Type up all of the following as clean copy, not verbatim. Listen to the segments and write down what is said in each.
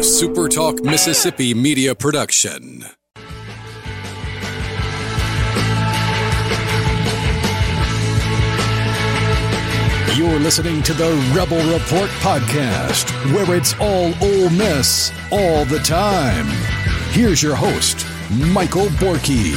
SuperTalk Mississippi media production. You're listening to the Rebel Report podcast, where it's all Ole Miss all the time. Here's your host, Michael Borky.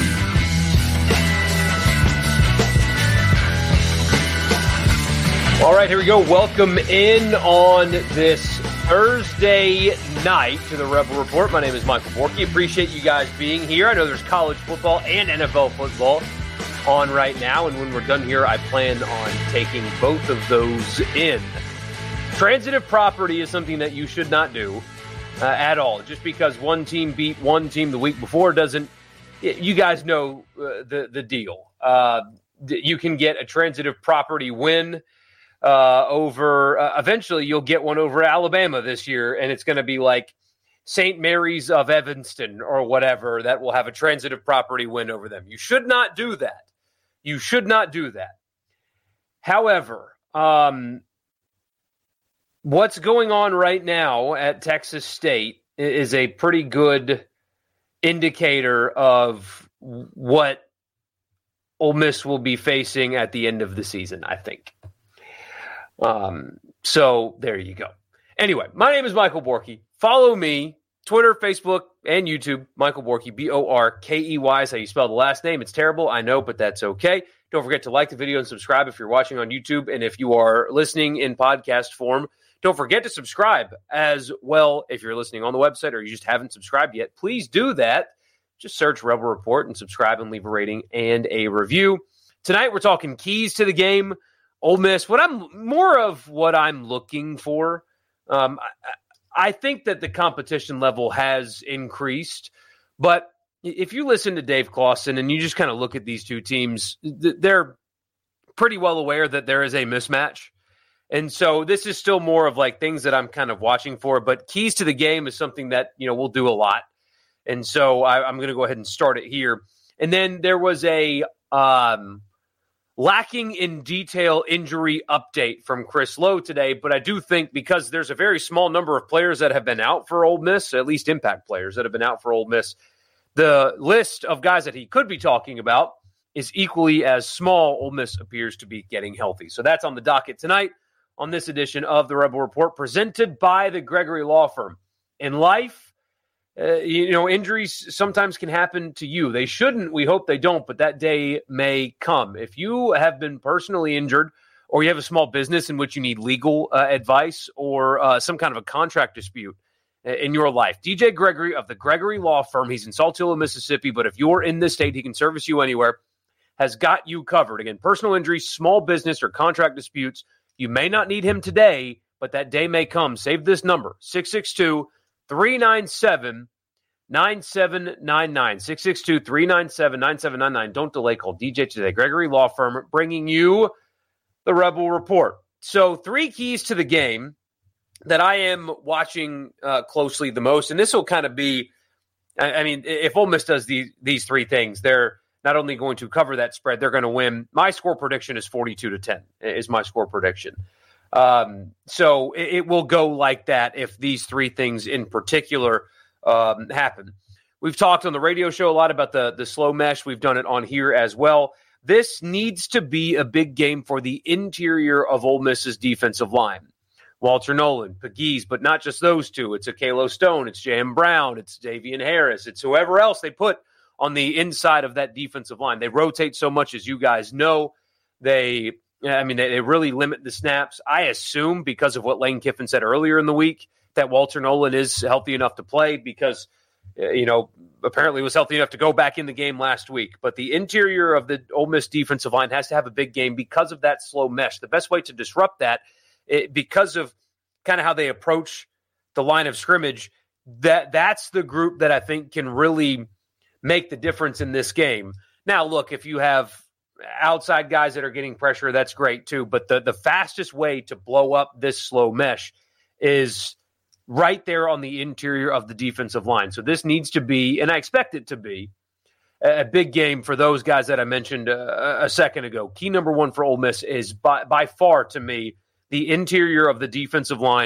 All right, here we go. Welcome in on this Thursday night to the Rebel Report. My name is Michael Borky. Appreciate you guys being here. I know there's college football and NFL football on right now, and when we're done here, I plan on taking both of those in. Transitive property is something that you should not do at all. Just because one team beat one team the week before doesn't, you guys know the deal. You can get a transitive property win over, eventually you'll get one over Alabama this year, and it's going to be like St. Mary's of Evanston or whatever that will have a transitive property win over them. You should not do that. You should not do that. However, what's going on right now at Texas State is a pretty good indicator of what Ole Miss will be facing at the end of the season, I think. So there you go. Anyway, my name is Michael Borky. Follow me, Twitter, Facebook, and YouTube, Michael Borky, B-O-R-K-E-Y is how you spell the last name. It's terrible, I know, but that's okay. Don't forget to like the video and subscribe if you're watching on YouTube. And if you are listening in podcast form, don't forget to subscribe as well. If you're listening on the website or you just haven't subscribed yet, please do that. Just search Rebel Report and subscribe and leave a rating and a review. Tonight, we're talking keys to the game. Ole Miss, what I'm looking for, I think that the competition level has increased, but if you listen to Dave Clawson and you just kind of look at these two teams, they're pretty well aware that there is a mismatch. And so this is still more of like things that I'm kind of watching for, but keys to the game is something that, we'll do a lot. And so I'm going to go ahead and start it here. And then there was a, lacking in detail injury update from Chris Lowe today, but I do think because there's a very small number of players that have been out for Ole Miss, at least impact players that have been out for Ole Miss, the list of guys that he could be talking about is equally as small. Ole Miss appears to be getting healthy. So that's on the docket tonight on this edition of the Rebel Report presented by the Gregory Law Firm. In life, injuries sometimes can happen to you. They shouldn't. We hope they don't, but that day may come. If you have been personally injured or you have a small business in which you need legal advice or some kind of a contract dispute in your life, DJ Gregory of the Gregory Law Firm, he's in Saltillo, Mississippi, but if you're in this state, he can service you anywhere, has got you covered. Again, personal injuries, small business, or contract disputes. You may not need him today, but that day may come. Save this number, 662-397-9799. 662-397-9799. Don't delay. Call DJ today. Gregory Law Firm bringing you the Rebel Report. So 3 keys to the game that I am watching closely the most, and this will kind of be, if Ole Miss does these 3 things, they're not only going to cover that spread, they're going to win. My score prediction is 42-10 is my score prediction. So it will go like that if these 3 things in particular happen. We've talked on the radio show a lot about the slow mesh. We've done it on here as well. This needs to be a big game for the interior of Ole Miss's defensive line. Walter Nolan, Pegues, but not just those two. It's Akelo Stone, it's J.M. Brown, it's Davian Harris, it's whoever else they put on the inside of that defensive line. They rotate so much, as you guys know. They really limit the snaps. I assume because of what Lane Kiffin said earlier in the week that Walter Nolan is healthy enough to play because, apparently was healthy enough to go back in the game last week. But the interior of the Ole Miss defensive line has to have a big game because of that slow mesh. The best way to disrupt that, because of kind of how they approach the line of scrimmage, that's the group that I think can really make the difference in this game. Now, look, if you have outside guys that are getting pressure, that's great too. But the fastest way to blow up this slow mesh is right there on the interior of the defensive line. So this needs to be, and I expect it to be, a big game for those guys that I mentioned a second ago. Key number 1 for Ole Miss is by far, to me, the interior of the defensive line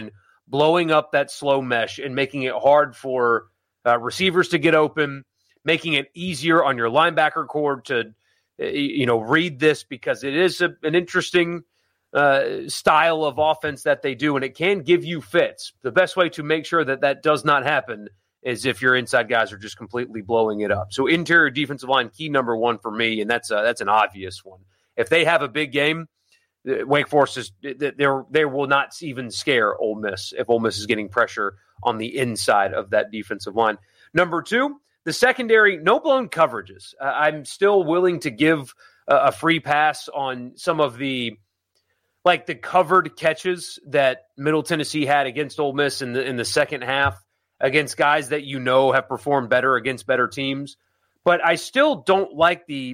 blowing up that slow mesh and making it hard for receivers to get open, making it easier on your linebacker core to, read this, because it is an interesting style of offense that they do, and it can give you fits. The best way to make sure that that does not happen is if your inside guys are just completely blowing it up. So interior defensive line, key number one for me, and that's an obvious one. If they have a big game, Wake Forest they will not even scare Ole Miss if Ole Miss is getting pressure on the inside of that defensive line. Number two, the secondary, no blown coverages. I'm still willing to give a free pass on some of the covered catches that Middle Tennessee had against Ole Miss in the second half against guys that have performed better against better teams. But I still don't like the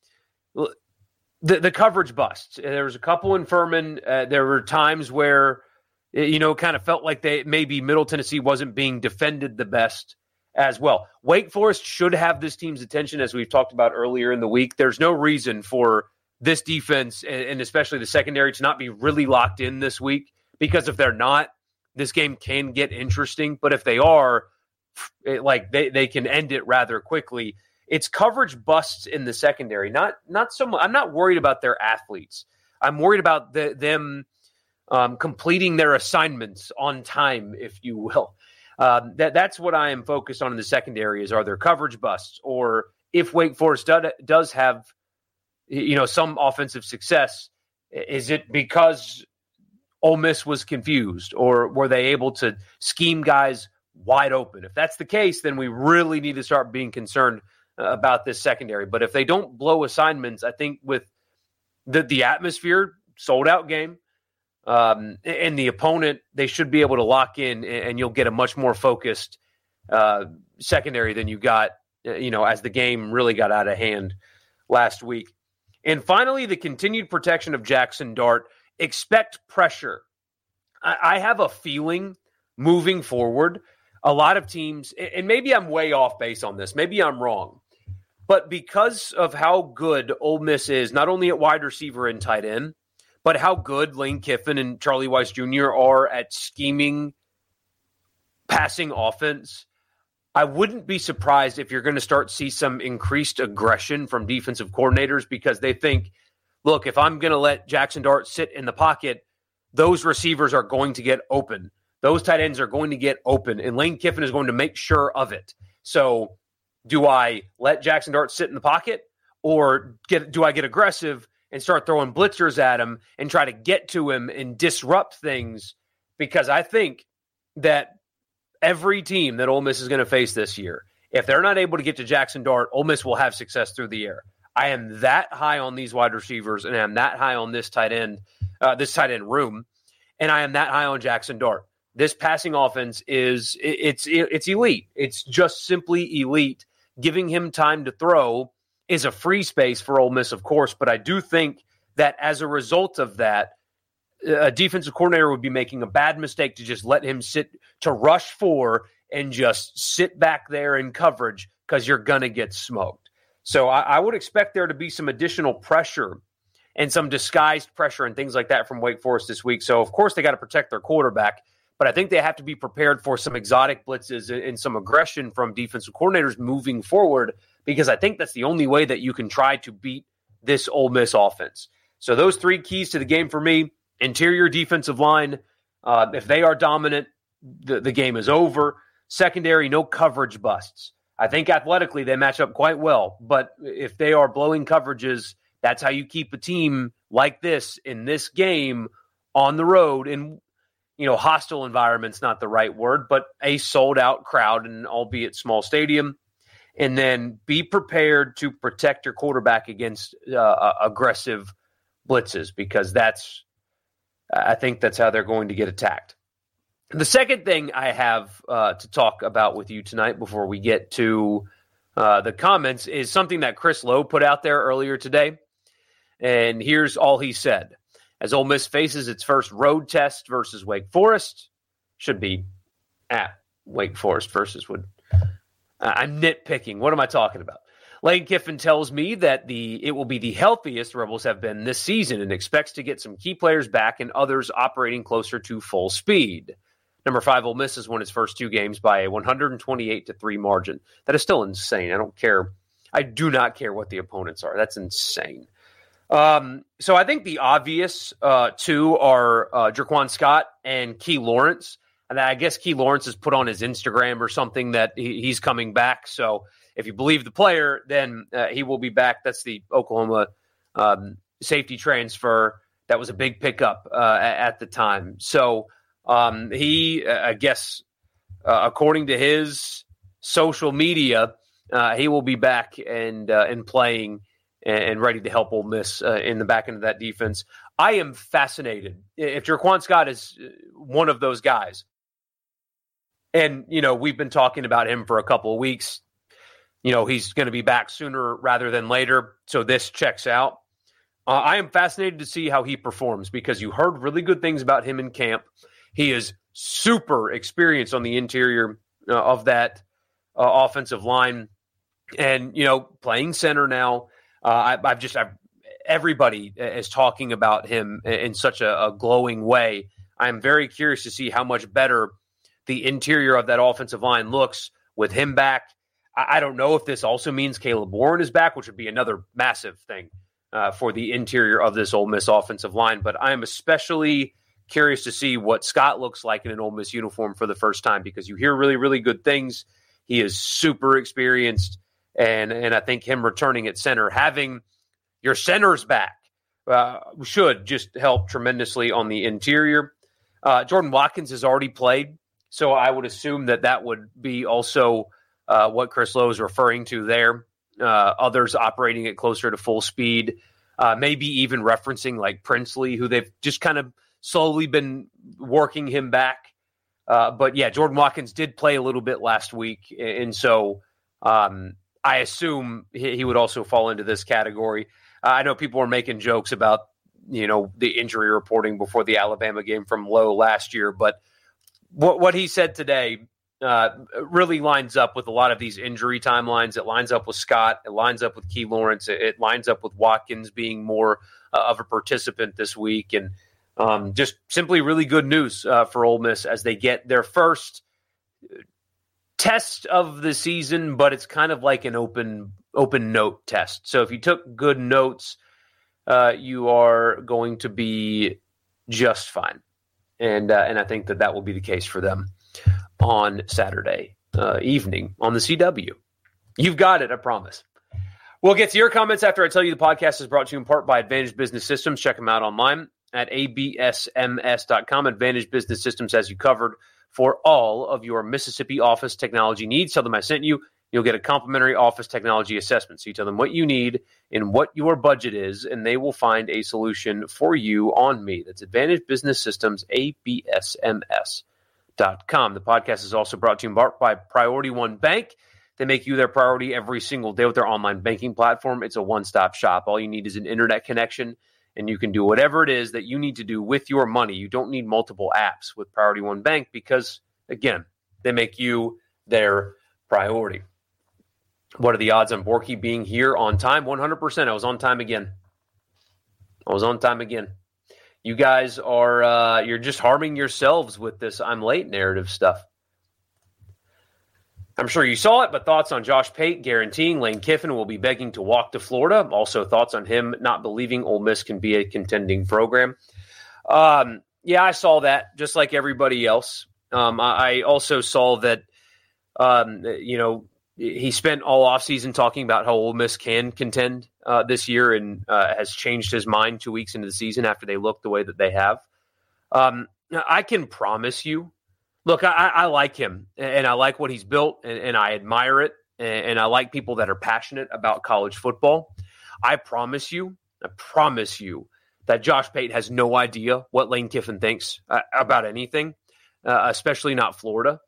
coverage busts. There was a couple in Furman. There were times where, kind of felt like maybe Middle Tennessee wasn't being defended the best as well. Wake Forest should have this team's attention, as we've talked about earlier in the week. There's no reason for this defense, and especially the secondary, to not be really locked in this week, because if they're not, this game can get interesting. But if they are, they can end it rather quickly. It's coverage busts in the secondary. Not so much. I'm not worried about their athletes. I'm worried about them completing their assignments on time, if you will. That's what I am focused on in the secondary. Are there coverage busts, or if Wake Forest does have some offensive success, is it because Ole Miss was confused, or were they able to scheme guys wide open? If that's the case, then we really need to start being concerned about this secondary. But if they don't blow assignments, I think with the atmosphere, sold out game, and the opponent, they should be able to lock in, and you'll get a much more focused secondary than you got, as the game really got out of hand last week. And finally, the continued protection of Jackson Dart. Expect pressure. I have a feeling moving forward, a lot of teams, and maybe I'm way off base on this, maybe I'm wrong, but because of how good Ole Miss is, not only at wide receiver and tight end, but how good Lane Kiffin and Charlie Weiss Jr. are at scheming passing offense, I wouldn't be surprised if you're going to start to see some increased aggression from defensive coordinators, because they think, look, if I'm going to let Jackson Dart sit in the pocket, those receivers are going to get open. Those tight ends are going to get open, and Lane Kiffin is going to make sure of it. So do I let Jackson Dart sit in the pocket, or do I get aggressive and start throwing blitzers at him and try to get to him and disrupt things? Because I think that every team that Ole Miss is going to face this year, if they're not able to get to Jackson Dart, Ole Miss will have success through the air. I am that high on these wide receivers, and I am that high on this tight end room, and I am that high on Jackson Dart. This passing offense it's elite. It's just simply elite. Giving him time to throw is a free space for Ole Miss, of course, but I do think that as a result of that, a defensive coordinator would be making a bad mistake to just let him to rush for and just sit back there in coverage, because you're going to get smoked. So I would expect there to be some additional pressure and some disguised pressure and things like that from Wake Forest this week. So, of course, they got to protect their quarterback, but I think they have to be prepared for some exotic blitzes and some aggression from defensive coordinators moving forward, because I think that's the only way that you can try to beat this Ole Miss offense. So those three keys to the game for me: interior defensive line, if they are dominant, the game is over. Secondary, no coverage busts. I think athletically they match up quite well, but if they are blowing coverages, that's how you keep a team like this in this game on the road in, hostile environment's not the right word, but a sold-out crowd, and albeit small stadium. And then be prepared to protect your quarterback against aggressive blitzes, because I think that's how they're going to get attacked. The second thing I have to talk about with you tonight before we get to the comments is something that Chris Lowe put out there earlier today. And here's all he said. As Ole Miss faces its first road test versus Wake Forest, should be at Wake Forest versus I'm nitpicking. What am I talking about? Lane Kiffin tells me that it will be the healthiest Rebels have been this season, and expects to get some key players back and others operating closer to full speed. Number 5, Ole Miss has won its first 2 games by a 128-3 margin. That is still insane. I don't care. I do not care what the opponents are. That's insane. So I think the obvious 2 are Jaquan Scott and Key Lawrence. And I guess Key Lawrence has put on his Instagram or something that he's coming back. So if you believe the player, then he will be back. That's the Oklahoma safety transfer. That was a big pickup at the time. So he, I guess, according to his social media, he will be back and playing and ready to help Ole Miss in the back end of that defense. I am fascinated. If Jaquan Scott is one of those guys, and, we've been talking about him for a couple of weeks, he's going to be back sooner rather than later, so this checks out. I am fascinated to see how he performs because you heard really good things about him in camp. He is super experienced on the interior of that offensive line and, playing center now. Everybody is talking about him in such a glowing way. I'm very curious to see how much better the interior of that offensive line looks with him back. I don't know if this also means Caleb Warren is back, which would be another massive thing for the interior of this Ole Miss offensive line. But I am especially curious to see what Scott looks like in an Ole Miss uniform for the first time because you hear really, really good things. He is super experienced, and I think him returning at center, having your centers back, should just help tremendously on the interior. Jordan Watkins has already played, so I would assume that would be also what Chris Lowe is referring to there. Others operating at closer to full speed, maybe even referencing like Princely, who they've just kind of slowly been working him back. But yeah, Jordan Watkins did play a little bit last week. And so I assume he would also fall into this category. I know people were making jokes about, the injury reporting before the Alabama game from Lowe last year, but what he said today really lines up with a lot of these injury timelines. It lines up with Scott. It lines up with Key Lawrence. It lines up with Watkins being more of a participant this week. And just simply really good news for Ole Miss as they get their first test of the season, but it's kind of like an open note test. So if you took good notes, you are going to be just fine. And I think that will be the case for them on Saturday evening on the CW. You've got it, I promise. We'll get to your comments after I tell you the podcast is brought to you in part by Advantage Business Systems. Check them out online at absms.com. Advantage Business Systems has you covered for all of your Mississippi office technology needs. Tell them I sent you. You'll get a complimentary office technology assessment. So you tell them what you need and what your budget is, and they will find a solution for you on me. That's Advantage Business Systems, absms.com. The podcast is also brought to you in part by Priority One Bank. They make you their priority every single day with their online banking platform. It's a one-stop shop. All you need is an internet connection, and you can do whatever it is that you need to do with your money. You don't need multiple apps with Priority One Bank because, again, they make you their priority. What are the odds on Borky being here on time? 100%. I was on time again. You guys are you're just harming yourselves with this I'm late narrative stuff. I'm sure you saw it, but thoughts on Josh Pate guaranteeing Lane Kiffin will be begging to walk to Florida. Also thoughts on him not believing Ole Miss can be a contending program. Yeah, I saw that just like everybody else. I also saw that, he spent all offseason talking about how Ole Miss can contend this year and has changed his mind 2 weeks into the season after they look the way that they have. I can promise you, look, I like him and I like what he's built and I admire it. And I like people that are passionate about college football. I promise you that Josh Pate has no idea what Lane Kiffin thinks about anything, especially not Florida.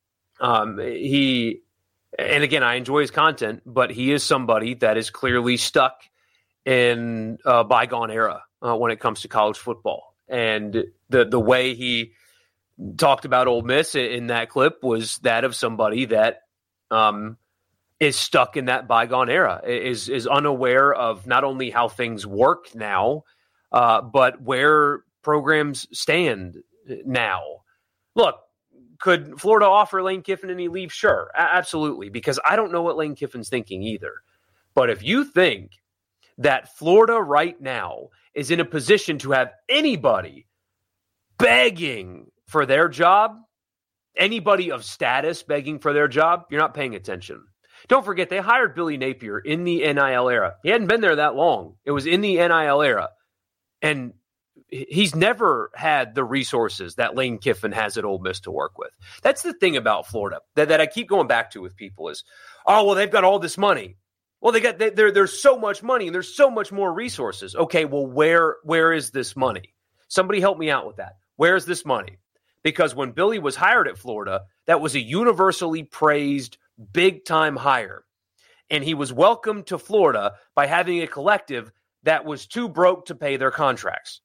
And again, I enjoy his content, but he is somebody that is clearly stuck in a bygone era when it comes to college football. And the way he talked about Ole Miss in that clip was that of somebody that is stuck in that bygone era, is unaware of not only how things work now, but where programs stand now. Look, could Florida offer Lane Kiffin any leave? Sure, absolutely, because I don't know what Lane Kiffin's thinking either. But if you think that Florida right now is in a position to have anybody begging for their job, anybody of status begging for their job, you're not paying attention. Don't forget, they hired Billy Napier in the NIL era. He hadn't been there that long. It was in the NIL era. And he's never had the resources that Lane Kiffin has at Ole Miss to work with. That's the thing about Florida that I keep going back to with people is, oh, well, they've got all this money. Well, there's so much money and there's so much more resources. Okay, well, where is this money? Somebody help me out with that. Where is this money? Because when Billy was hired at Florida, that was a universally praised big-time hire. And he was welcomed to Florida by having a collective that was too broke to pay their contracts.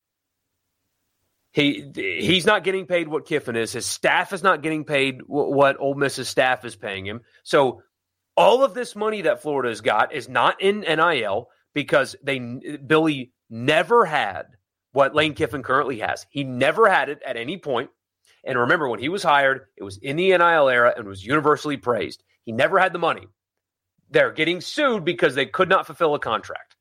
He's not getting paid what Kiffin is. His staff is not getting paid what Ole Miss's staff is paying him. So all of this money that Florida has got is not in NIL because Billy never had what Lane Kiffin currently has. He never had it at any point. And remember, when he was hired, it was in the NIL era and was universally praised. He never had the money. They're getting sued because they could not fulfill a contract.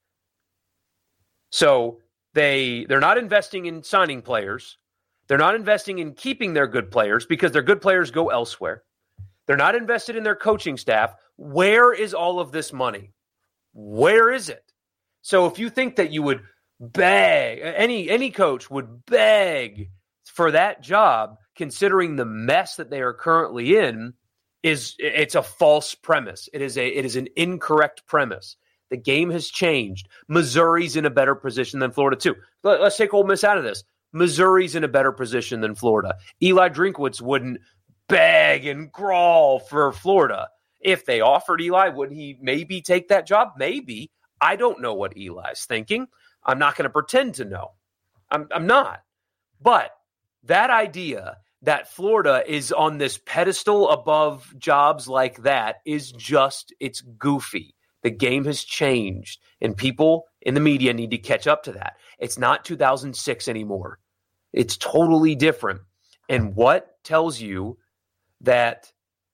So they're not investing in signing players. They're not investing in keeping their good players because their good players go elsewhere. They're not invested in their coaching staff. Where is all of this money? Where is it? So if you think that you would beg, any coach would beg for that job, considering the mess that they are currently in, it's a false premise. It is an incorrect premise. The game has changed. Missouri's in a better position than Florida too. Let's take Ole Miss out of this. Missouri's in a better position than Florida. Eli Drinkwitz wouldn't beg and crawl for Florida. If they offered Eli, would he maybe take that job? Maybe. I don't know what Eli's thinking. I'm not going to pretend to know. I'm not. But that idea that Florida is on this pedestal above jobs like that is it's goofy. The game has changed, and people in the media need to catch up to that. It's not 2006 anymore. It's totally different. And what tells you that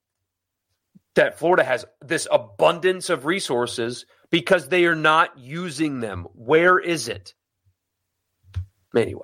Florida has this abundance of resources because they are not using them? Where is it? Anyway,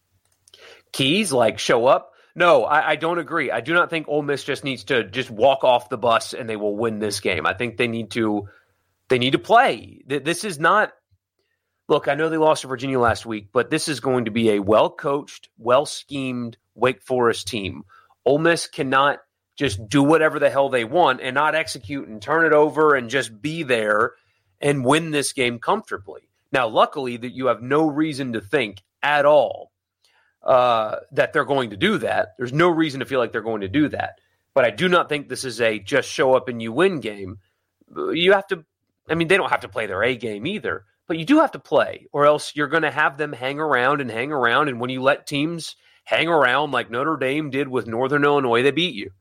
keys like show up. No, I don't agree. I do not think Ole Miss just needs to just walk off the bus and they will win this game. I think they need to play. This is not – look, I know they lost to Virginia last week, but this is going to be a well-coached, well-schemed Wake Forest team. Ole Miss cannot just do whatever the hell they want and not execute and turn it over and just be there and win this game comfortably. Now, luckily, that you have no reason to think at all that they're going to do that. There's no reason to feel like they're going to do that. But I do not think this is a just show up and you win game. You have to – I mean, they don't have to play their A game either, but you do have to play, or else you're going to have them hang around. And when you let teams hang around like Notre Dame did with Northern Illinois, they beat you.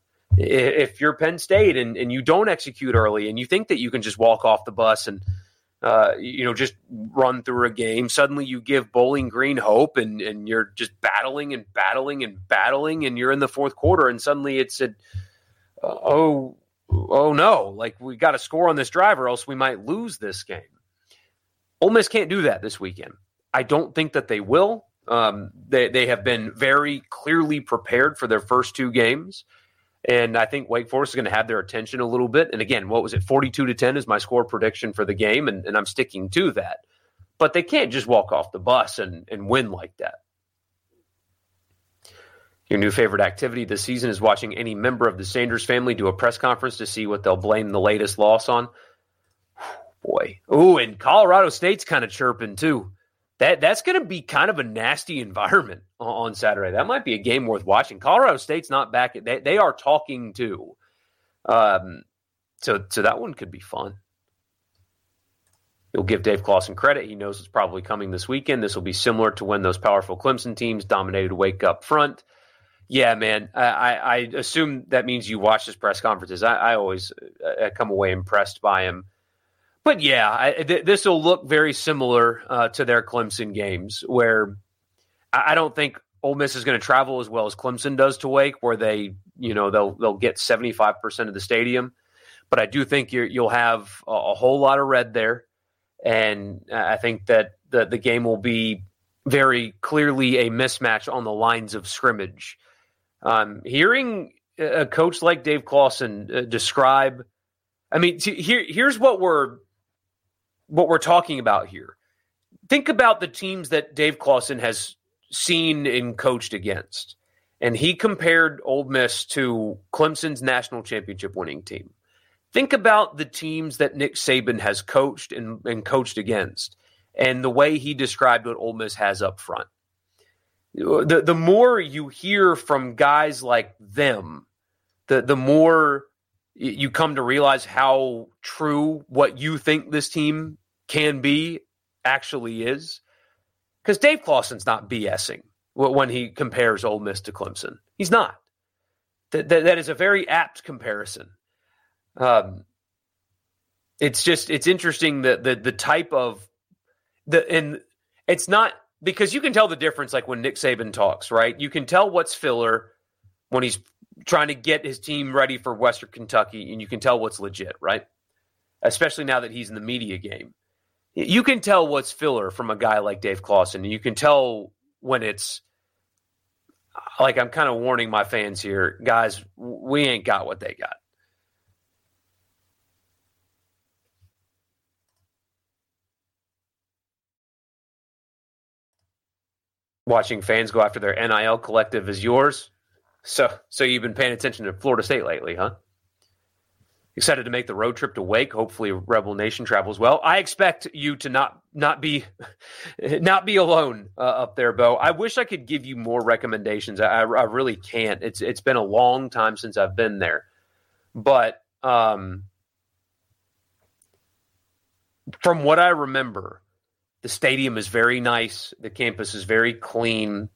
If you're Penn State and you don't execute early and you think that you can just walk off the bus and just run through a game, suddenly you give Bowling Green hope and you're just battling and you're in the fourth quarter and suddenly it's oh no, like we got to score on this drive or else we might lose this game. Ole Miss can't do that this weekend. I don't think that they will. They have been very clearly prepared for their first two games. And I think Wake Forest is going to have their attention a little bit. And again, what was it? 42-10 is my score prediction for the game. And I'm sticking to that. But they can't just walk off the bus and win like that. Your new favorite activity this season is watching any member of the Sanders family do a press conference to see what they'll blame the latest loss on. Boy. Ooh, and Colorado State's kind of chirping too. That's going to be kind of a nasty environment on Saturday. That might be a game worth watching. Colorado State's not back. They are talking too. So that one could be fun. You'll give Dave Clawson credit. He knows it's probably coming this weekend. This will be similar to when those powerful Clemson teams dominated Wake up front. Yeah, man. I assume that means you watch his press conferences. I always come away impressed by him. But yeah, this will look very similar to their Clemson games, where I don't think Ole Miss is going to travel as well as Clemson does to Wake, where they'll get 75% of the stadium. But I do think you'll have a whole lot of red there, and I think that the game will be very clearly a mismatch on the lines of scrimmage. Hearing a coach like Dave Clawson describe, I mean, here's what we're talking about here. Think about the teams that Dave Clawson has seen and coached against, and he compared Ole Miss to Clemson's national championship winning team. Think about the teams that Nick Saban has coached and coached against, and the way he described what Ole Miss has up front. The more you hear from guys like them, the more you come to realize how true what you think this team can be actually is. Because Dave Clawson's not BSing when he compares Ole Miss to Clemson. He's not. That is a very apt comparison. It's interesting that the type of and it's not, because you can tell the difference, like when Nick Saban talks, right? You can tell what's filler when he's trying to get his team ready for Western Kentucky, and you can tell what's legit, right? Especially now that he's in the media game. You can tell what's filler from a guy like Dave Clawson, and you can tell when it's like, I'm kind of warning my fans here, guys, we ain't got what they got. Watching fans go after their NIL collective is yours. So you've been paying attention to Florida State lately, huh? Excited to make the road trip to Wake. Hopefully Rebel Nation travels well. I expect you to not be alone up there, Bo. I wish I could give you more recommendations. I really can't. It's been a long time since I've been there. But from what I remember, the stadium is very nice. The campus is very clean.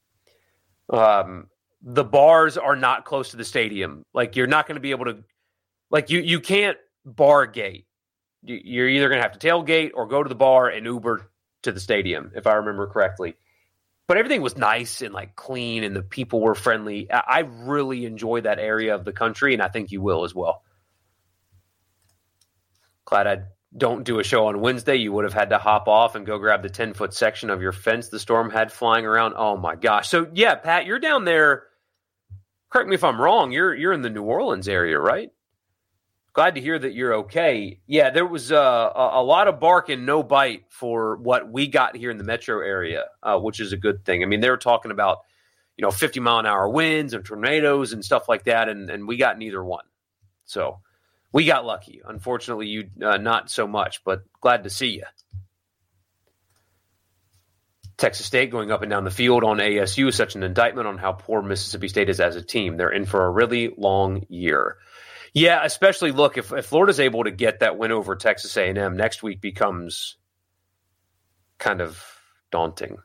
The bars are not close to the stadium. Like, you're not going to be able to, like, you can't bar gate. You're either going to have to tailgate or go to the bar and Uber to the stadium, if I remember correctly. But everything was nice and like clean, and the people were friendly. I really enjoy that area of the country, and I think you will as well. Glad I don't do a show on Wednesday. You would have had to hop off and go grab the 10-foot section of your fence the storm had flying around. Oh my gosh. So yeah, Pat, you're down there. Correct me if I'm wrong. You're in the New Orleans area, right? Glad to hear that you're okay. Yeah, there was a lot of bark and no bite for what we got here in the metro area, which is a good thing. I mean, they were talking about, 50-mile-an-hour winds and tornadoes and stuff like that, and we got neither one. So we got lucky. Unfortunately, you not so much, but glad to see you. Texas State going up and down the field on ASU is such an indictment on how poor Mississippi State is as a team. They're in for a really long year. Yeah, especially, look, if Florida's able to get that win over Texas A&M, next week becomes kind of daunting.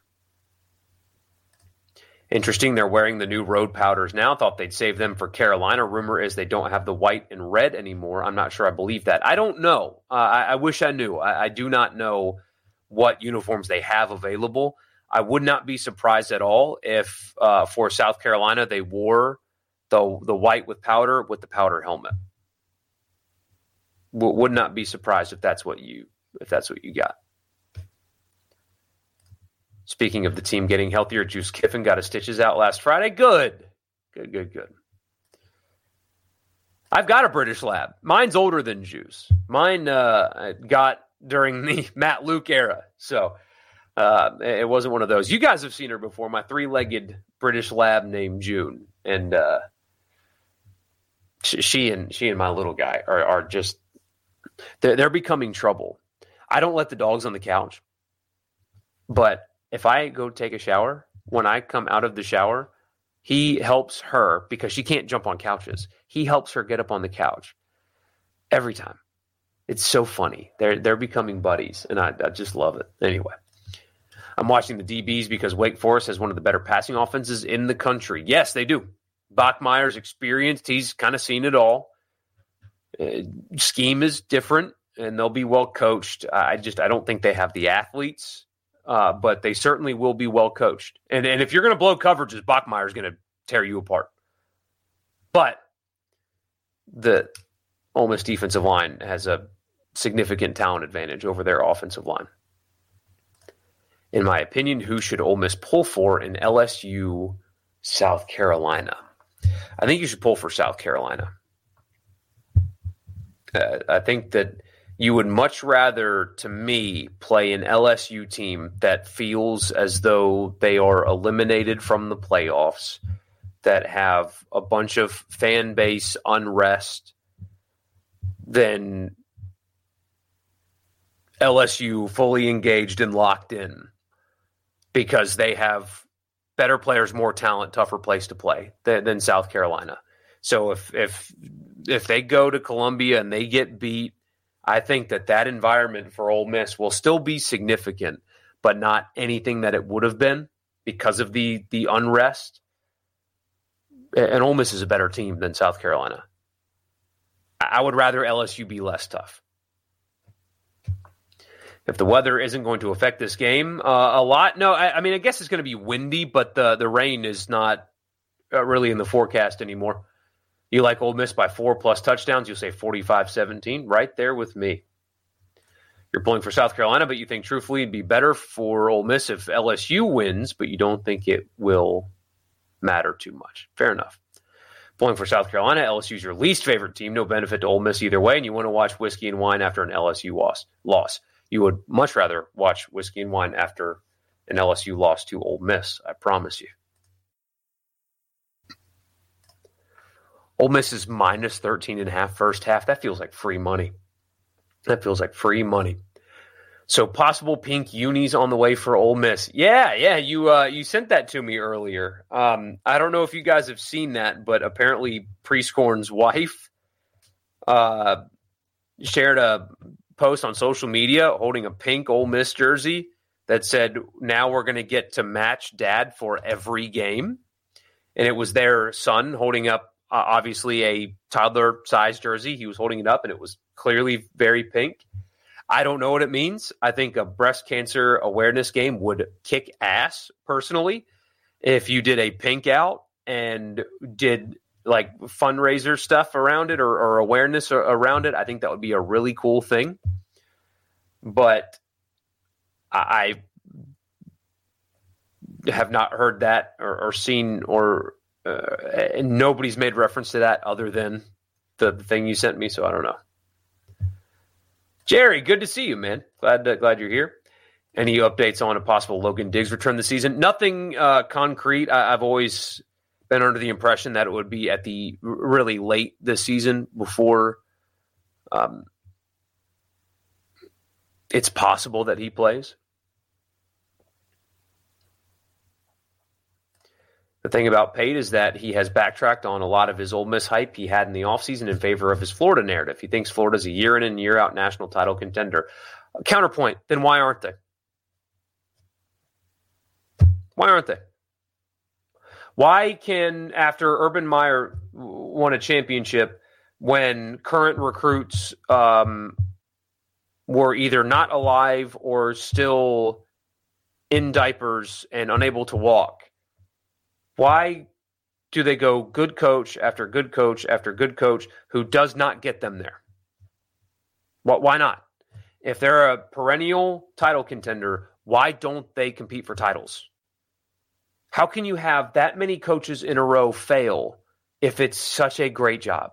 Interesting, they're wearing the new road powders now. Thought they'd save them for Carolina. Rumor is they don't have the white and red anymore. I'm not sure I believe that. I don't know. I wish I knew. I do not know what uniforms they have available. I would not be surprised at all if for South Carolina they wore the white with powder with the powder helmet. Would not be surprised if that's what you got. Speaking of the team getting healthier, Juice Kiffin got his stitches out last Friday. Good. I've got a British Lab. Mine's older than Juice. Mine got during the Matt Luke era, so it wasn't one of those. You guys have seen her before. My 3-legged British Lab named June, and she and my little guy are just they're becoming trouble. I don't let the dogs on the couch, but if I go take a shower, when I come out of the shower, he helps her because she can't jump on couches. He helps her get up on the couch every time. It's so funny. They're becoming buddies, and I just love it. Anyway, I'm watching the DBs because Wake Forest has one of the better passing offenses in the country. Yes, they do. Bachmeier's experienced. He's kind of seen it all. Scheme is different, and they'll be well coached. I don't think they have the athletes but they certainly will be well coached. And if you're going to blow coverages, Bachmeier's going to tear you apart. But the Ole Miss defensive line has a significant talent advantage over their offensive line. In my opinion, who should Ole Miss pull for in LSU, South Carolina? I think you should pull for South Carolina. I think that you would much rather, to me, play an LSU team that feels as though they are eliminated from the playoffs, that have a bunch of fan base unrest, than LSU fully engaged and locked in because they have better players, more talent, tougher place to play than South Carolina. So if they go to Columbia and they get beat, I think that environment for Ole Miss will still be significant, but not anything that it would have been because of the unrest. And Ole Miss is a better team than South Carolina. I would rather LSU be less tough. If the weather isn't going to affect this game a lot, no, I mean, I guess it's going to be windy, but the rain is not really in the forecast anymore. You like Ole Miss by 4+ touchdowns, you'll say 45-17, right there with me. You're pulling for South Carolina, but you think truthfully it'd be better for Ole Miss if LSU wins, but you don't think it will matter too much. Fair enough. Pulling for South Carolina, LSU's your least favorite team, no benefit to Ole Miss either way, and you want to watch whiskey and wine after an LSU loss. You would much rather watch whiskey and wine after an LSU loss to Ole Miss, I promise you. Ole Miss is minus 13.5 first half. That feels like free money. So possible pink unis on the way for Ole Miss. Yeah, you sent that to me earlier. I don't know if you guys have seen that, but apparently Prieskorn's wife shared a post on social media holding a pink Ole Miss jersey that said, now we're going to get to match dad for every game. And it was their son holding up obviously a toddler-sized jersey. He was holding it up, and it was clearly very pink. I don't know what it means. I think a breast cancer awareness game would kick ass, personally, if you did a pink out and did like fundraiser stuff around it or awareness around it. I think that would be a really cool thing. But I have not heard that or seen and nobody's made reference to that other than the thing you sent me, so I don't know. Jerry, good to see you, man. Glad you're here. Any updates on a possible Logan Diggs return this season? Nothing concrete. I've always been under the impression that it would be at the really late this season before it's possible that he plays. The thing about Pate is that he has backtracked on a lot of his Ole Miss hype he had in the offseason in favor of his Florida narrative. He thinks Florida's a year in and year out national title contender. Counterpoint, then why aren't they? Why aren't they? Why can, after Urban Meyer won a championship, when current recruits were either not alive or still in diapers and unable to walk, why do they go good coach after good coach after good coach who does not get them there? Why not? If they're a perennial title contender, why don't they compete for titles? How can you have that many coaches in a row fail if it's such a great job?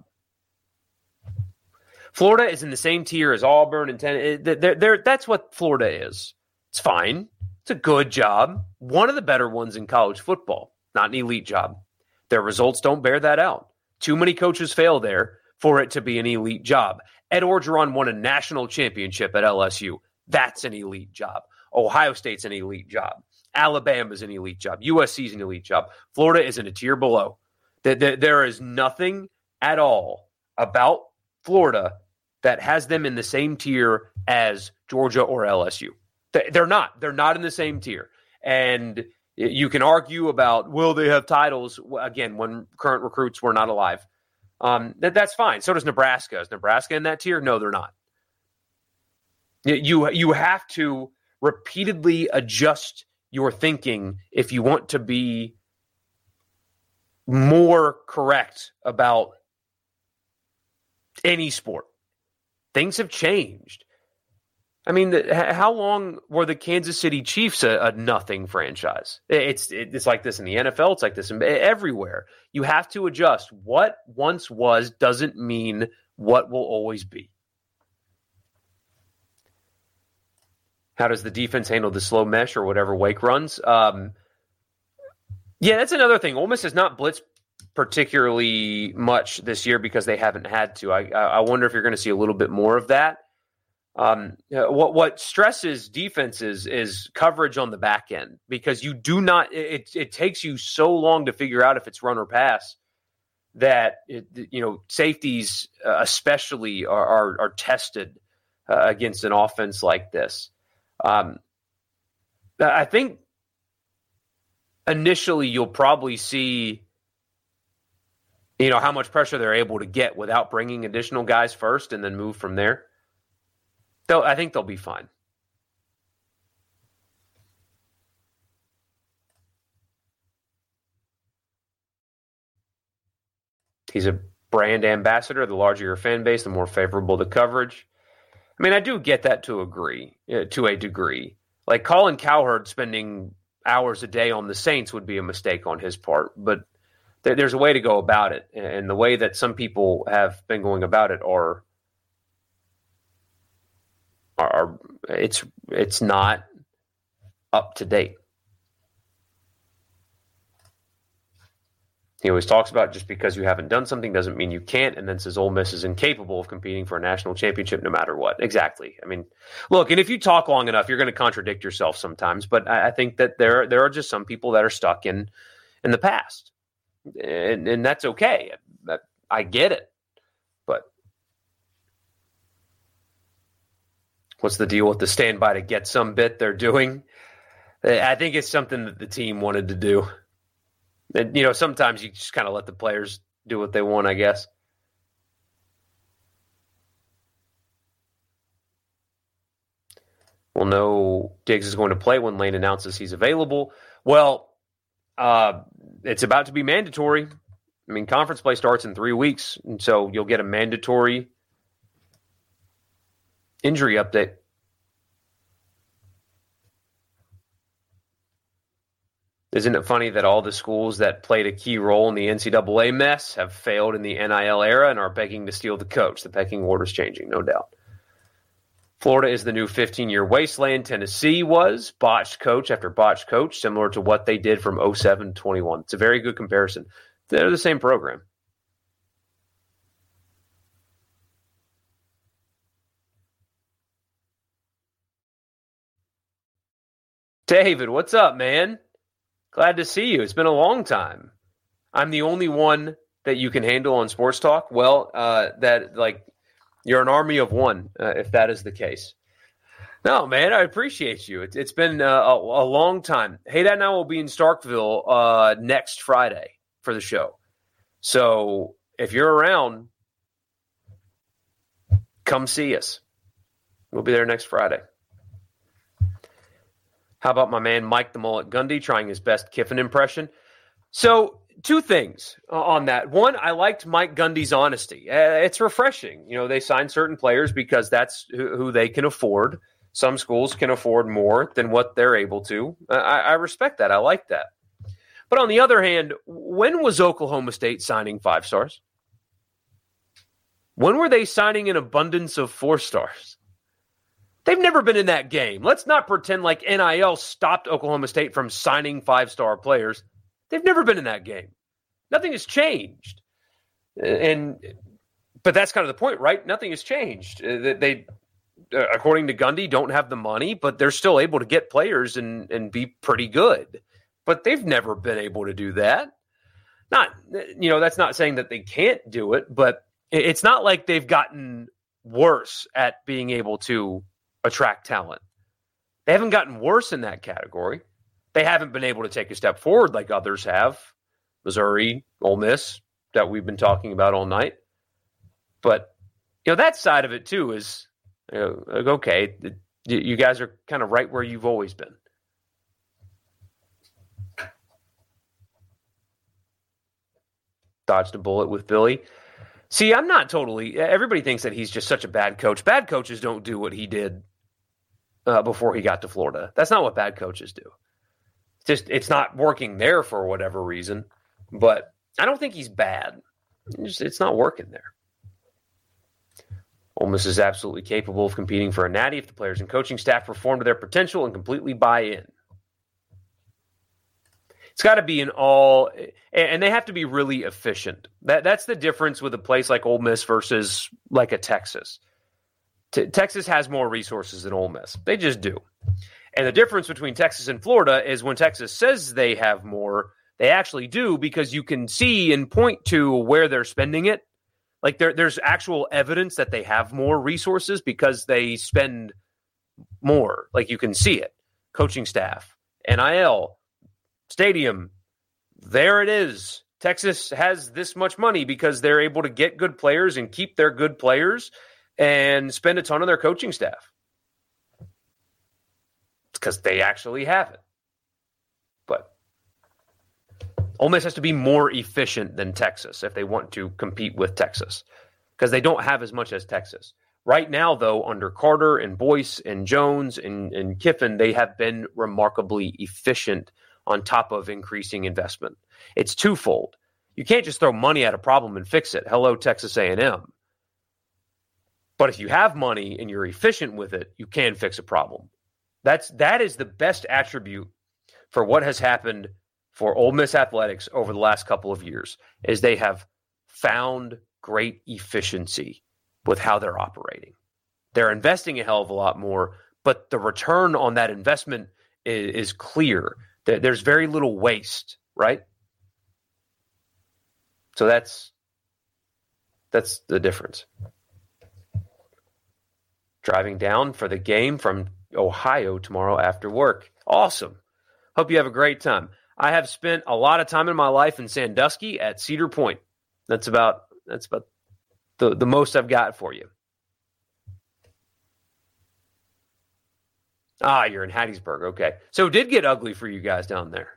Florida is in the same tier as Auburn and Tennessee. That's what Florida is. It's fine. It's a good job. One of the better ones in college football. Not an elite job. Their results don't bear that out. Too many coaches fail there for it to be an elite job. Ed Orgeron won a national championship at LSU. That's an elite job. Ohio State's an elite job. Alabama's an elite job. USC's an elite job. Florida is in a tier below. There is nothing at all about Florida that has them in the same tier as Georgia or LSU. They're not. They're not in the same tier. And you can argue about, will they have titles, again, when current recruits were not alive. That's fine. So does Nebraska. Is Nebraska in that tier? No, they're not. You have to repeatedly adjust your thinking if you want to be more correct about any sport. Things have changed. I mean, how long were the Kansas City Chiefs a nothing franchise? It's like this in the NFL. It's like this everywhere. You have to adjust. What once was doesn't mean what will always be. How does the defense handle the slow mesh or whatever Wake runs? Yeah, that's another thing. Ole Miss has not blitzed particularly much this year because they haven't had to. I wonder if you're going to see a little bit more of that. What stresses defenses is coverage on the back end, because you do not. It takes you so long to figure out if it's run or pass that safeties especially are tested against an offense like this. I think initially you'll probably see how much pressure they're able to get without bringing additional guys first, and then move from there. I think they'll be fine. He's a brand ambassador. The larger your fan base, the more favorable the coverage. I mean, I do get that to a degree. Like Colin Cowherd spending hours a day on the Saints would be a mistake on his part, but there's a way to go about it. And the way that some people have been going about it it's not up to date. He always talks about just because you haven't done something doesn't mean you can't, and then says Ole Miss is incapable of competing for a national championship no matter what. Exactly. I mean, look, and if you talk long enough, you're going to contradict yourself sometimes, but I think that there are just some people that are stuck in the past, and that's okay. I get it. But what's the deal with the standby to get some bit they're doing? I think it's something that the team wanted to do. And, sometimes you just kind of let the players do what they want, I guess. We'll know Diggs is going to play when Lane announces he's available. Well, it's about to be mandatory. I mean, conference play starts in 3 weeks, and so you'll get a mandatory injury update. Isn't it funny that all the schools that played a key role in the NCAA mess have failed in the NIL era and are begging to steal the coach? The pecking order's changing, no doubt. Florida is the new 15-year wasteland. Tennessee was botched coach after botched coach, similar to what they did from 07 to 21. It's a very good comparison. They're the same program. David, what's up, man? Glad to see you. It's been a long time. I'm the only one that you can handle on Sports Talk. Well, you're an army of one, if that is the case. No, man, I appreciate you. It's been a long time. Hey, Dad and I will be in Starkville next Friday for the show. So if you're around, come see us. We'll be there next Friday. How about my man Mike the Mullet Gundy trying his best Kiffin impression? So, two things on that. One, I liked Mike Gundy's honesty. It's refreshing. They sign certain players because that's who they can afford. Some schools can afford more than what they're able to. I respect that. I like that. But on the other hand, when was Oklahoma State signing 5 stars? When were they signing an abundance of 4 stars? They've never been in that game. Let's not pretend like NIL stopped Oklahoma State from signing 5-star players. They've never been in that game. Nothing has changed. But that's kind of the point, right? Nothing has changed. They, according to Gundy, don't have the money, but they're still able to get players and be pretty good. But they've never been able to do that. That's not saying that they can't do it, but it's not like they've gotten worse at being able to attract talent. They haven't gotten worse in that category. They haven't been able to take a step forward like others have. Missouri, Ole Miss, that we've been talking about all night. But, that side of it too is, okay, You guys are kind of right where you've always been. Dodged a bullet with Billy. See, I'm not totally. Everybody thinks that he's just such a bad coach. Bad coaches don't do what he did before he got to Florida. That's not what bad coaches do. It's not working there for whatever reason. But I don't think he's bad. It's not working there. Ole Miss is absolutely capable of competing for a natty if the players and coaching staff perform to their potential and completely buy in. It's got to be an all, and they have to be really efficient. That's the difference with a place like Ole Miss versus like a Texas. Texas has more resources than Ole Miss. They just do. And the difference between Texas and Florida is when Texas says they have more, they actually do, because you can see and point to where they're spending it. Like there's actual evidence that they have more resources because they spend more. Like you can see it. Coaching staff, NIL, stadium, there it is. Texas has this much money because they're able to get good players and keep their good players and spend a ton on their coaching staff. It's because they actually have it. But Ole Miss has to be more efficient than Texas if they want to compete with Texas, because they don't have as much as Texas. Right now, though, under Carter and Boyce and Jones and Kiffin, they have been remarkably efficient on top of increasing investment. It's twofold. You can't just throw money at a problem and fix it. Hello, Texas A&M. But if you have money and you're efficient with it, you can fix a problem. That is the best attribute for what has happened for Ole Miss athletics over the last couple of years, is they have found great efficiency with how they're operating. They're investing a hell of a lot more, but the return on that investment is clear. There's very little waste, right? So that's the difference. Driving down for the game from Ohio tomorrow after work. Awesome. Hope you have a great time. I have spent a lot of time in my life in Sandusky at Cedar Point. That's about the most I've got for you. You're in Hattiesburg. Okay. So it did get ugly for you guys down there.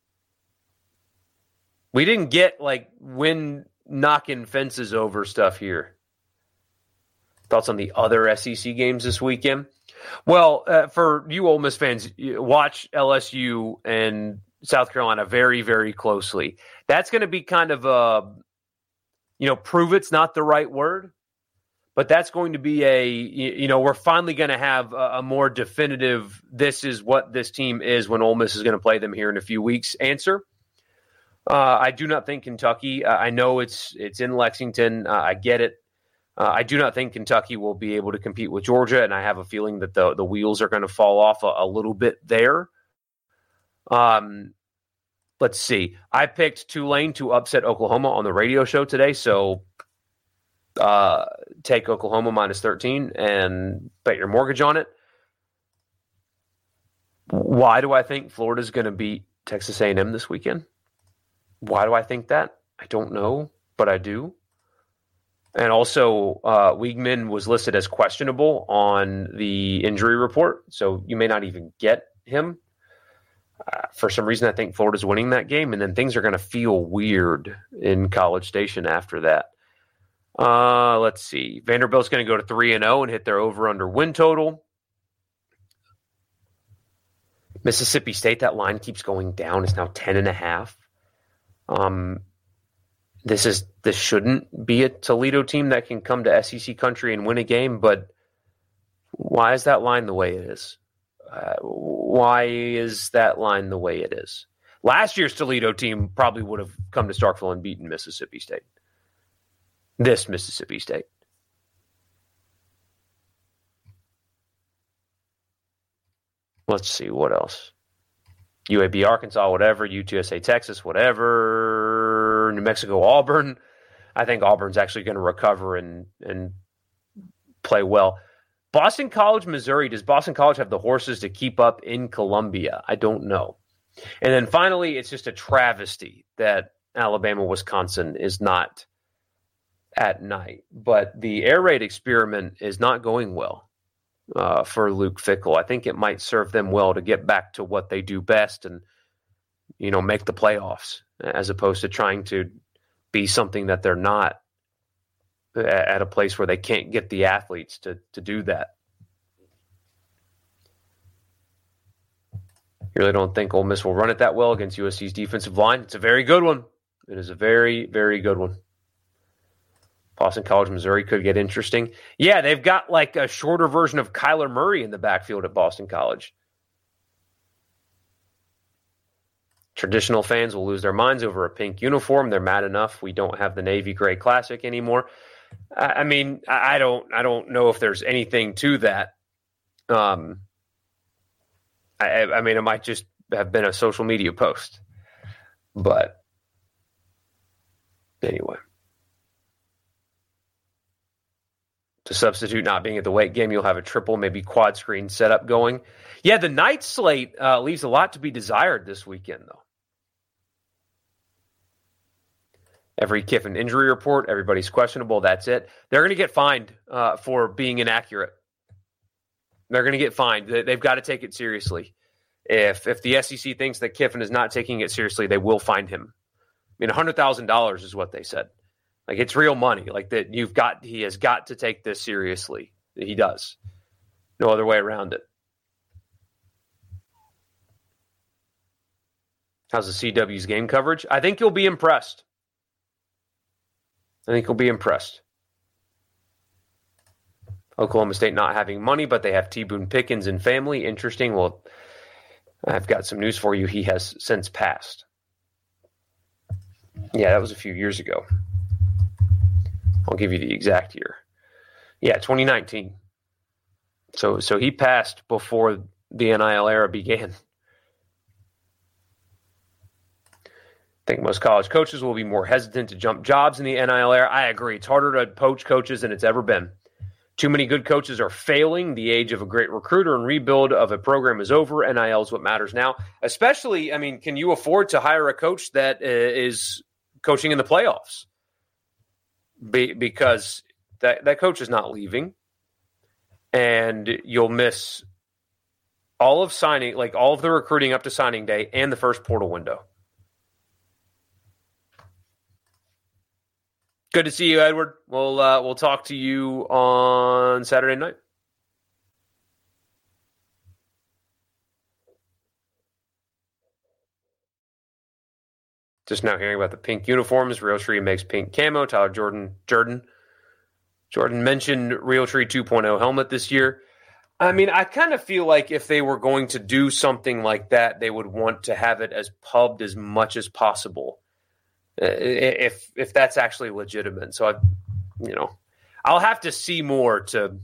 We didn't get like wind knocking fences over stuff here. Thoughts on the other SEC games this weekend? Well, for you Ole Miss fans, watch LSU and South Carolina very, very closely. That's going to be kind of prove it's not the right word, but that's going to be we're finally going to have a more definitive, this is what this team is when Ole Miss is going to play them here in a few weeks answer. I do not think Kentucky, I know it's in Lexington. I get it. I do not think Kentucky will be able to compete with Georgia, and I have a feeling that the wheels are going to fall off a little bit there. Let's see. I picked Tulane to upset Oklahoma on the radio show today, so take Oklahoma minus 13 and bet your mortgage on it. Why do I think Florida's going to beat Texas A&M this weekend? Why do I think that? I don't know, but I do. And also, Weigman was listed as questionable on the injury report, so you may not even get him. For some reason, I think Florida's winning that game, and then things are going to feel weird in College Station after that. Let's see. Vanderbilt's going to go to 3-0 and hit their over-under win total. Mississippi State, that line keeps going down. It's now 10.5. This shouldn't be a Toledo team that can come to SEC country and win a game, but why is that line the way it is? Why is that line the way it is? Last year's Toledo team probably would have come to Starkville and beaten Mississippi State. This Mississippi State. Let's see, what else? UAB, Arkansas, whatever. UTSA, Texas, whatever. New Mexico, Auburn. I think Auburn's actually going to recover and play well. Boston College, Missouri. Does Boston College have the horses to keep up in Columbia? I don't know. And then finally, it's just a travesty that Alabama, Wisconsin is not at night. But the air raid experiment is not going well. for Luke Fickell. I think it might serve them well to get back to what they do best and, make the playoffs as opposed to trying to be something that they're not at a place where they can't get the athletes to do that. You really don't think Ole Miss will run it that well against USC's defensive line? It's a very good one. It is a very, very good one. Boston College, Missouri could get interesting. Yeah, they've got like a shorter version of Kyler Murray in the backfield at Boston College. Traditional fans will lose their minds over a pink uniform. They're mad enough we don't have the Navy Gray Classic anymore. I mean, I don't know if there's anything to that. I mean, it might just have been a social media post. But anyway. To substitute not being at the weight game, you'll have a triple, maybe quad screen setup going. Yeah, the night slate leaves a lot to be desired this weekend, though. Every Kiffin injury report, everybody's questionable. That's it. They're going to get fined for being inaccurate. They're going to get fined. They've got to take it seriously. If the SEC thinks that Kiffin is not taking it seriously, they will fine him. I mean, $100,000 is what they said. Like, it's real money. Like, that he has got to take this seriously. He does. No other way around it. How's the CW's game coverage? I think you'll be impressed. Oklahoma State not having money, but they have T. Boone Pickens and family. Interesting. Well, I've got some news for you. He has since passed. Yeah, that was a few years ago. I'll give you the exact year. Yeah, 2019. So he passed before the NIL era began. I think most college coaches will be more hesitant to jump jobs in the NIL era. I agree. It's harder to poach coaches than it's ever been. Too many good coaches are failing. The age of a great recruiter and rebuild of a program is over. NIL is what matters now. Especially, I mean, can you afford to hire a coach that is coaching in the playoffs? Because that coach is not leaving. And you'll miss all of the recruiting up to signing day and the first portal window. Good to see you, Edward. We'll talk to you on Saturday night. Just now hearing about the pink uniforms. Realtree makes pink camo. Tyler Jordan mentioned Realtree 2.0 helmet this year. I mean, I kind of feel like if they were going to do something like that, they would want to have it as pubbed as much as possible. If that's actually legitimate. So I'll have to see more to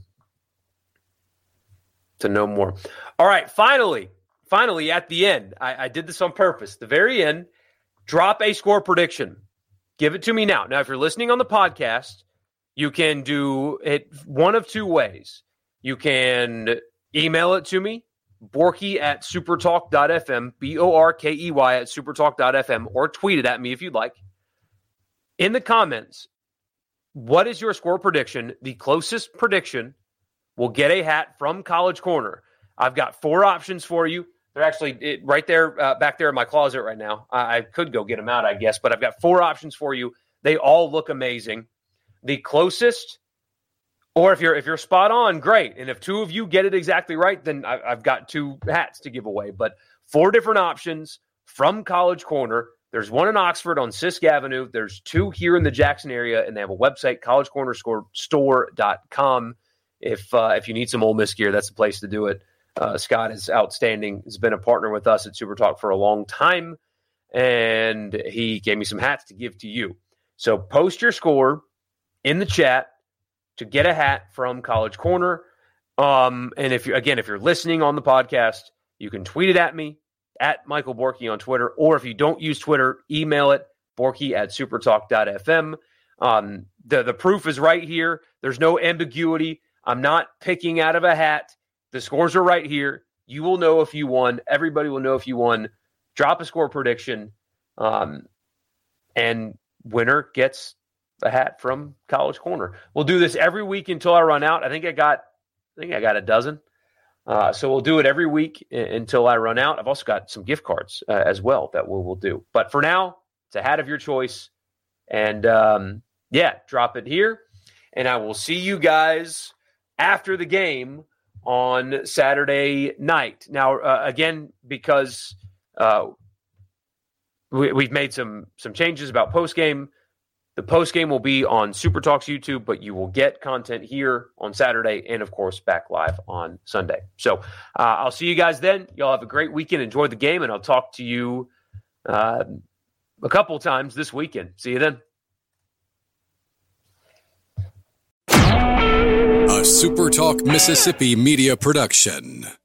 know more. All right, finally at the end, I did this on purpose. The very end, drop a score prediction. Give it to me now. Now, if you're listening on the podcast, you can do it one of two ways. You can email it to me, Borky at supertalk.fm, BORKEY at supertalk.fm, or tweet it at me if you'd like. In the comments, what is your score prediction? The closest prediction will get a hat from College Corner. I've got 4 options for you. They're actually right there, back there in my closet right now. I could go get them out, I guess, but I've got 4 options for you. They all look amazing. The closest, or if you're spot on, great. And if 2 of you get it exactly right, then I've got 2 hats to give away. But 4 different options from College Corner. There's one in Oxford on Sisk Avenue. There's 2 here in the Jackson area, and they have a website, collegecornerstore.com. If you need some Ole Miss gear, that's the place to do it. Scott is outstanding. He's been a partner with us at Super Talk for a long time, and he gave me some hats to give to you. So post your score in the chat to get a hat from College Corner. And if you're listening on the podcast, you can tweet it at me, at Michael Borky on Twitter, or if you don't use Twitter, email it, Borky at supertalk.fm. The proof is right here. There's no ambiguity. I'm not picking out of a hat. The scores are right here. You will know if you won. Everybody will know if you won. Drop a score prediction, and winner gets a hat from College Corner. We'll do this every week until I run out. I think I got I think I got a dozen. So we'll do it every week until I run out. I've also got some gift cards as well that we'll do. But for now, it's a hat of your choice. And drop it here. And I will see you guys after the game on Saturday night. Now, again, because we've made some changes about postgame. The postgame will be on Super Talks YouTube, but you will get content here on Saturday and, of course, back live on Sunday. So I'll see you guys then. Y'all have a great weekend. Enjoy the game, and I'll talk to you a couple times this weekend. See you then. A Super Talk Mississippi media production.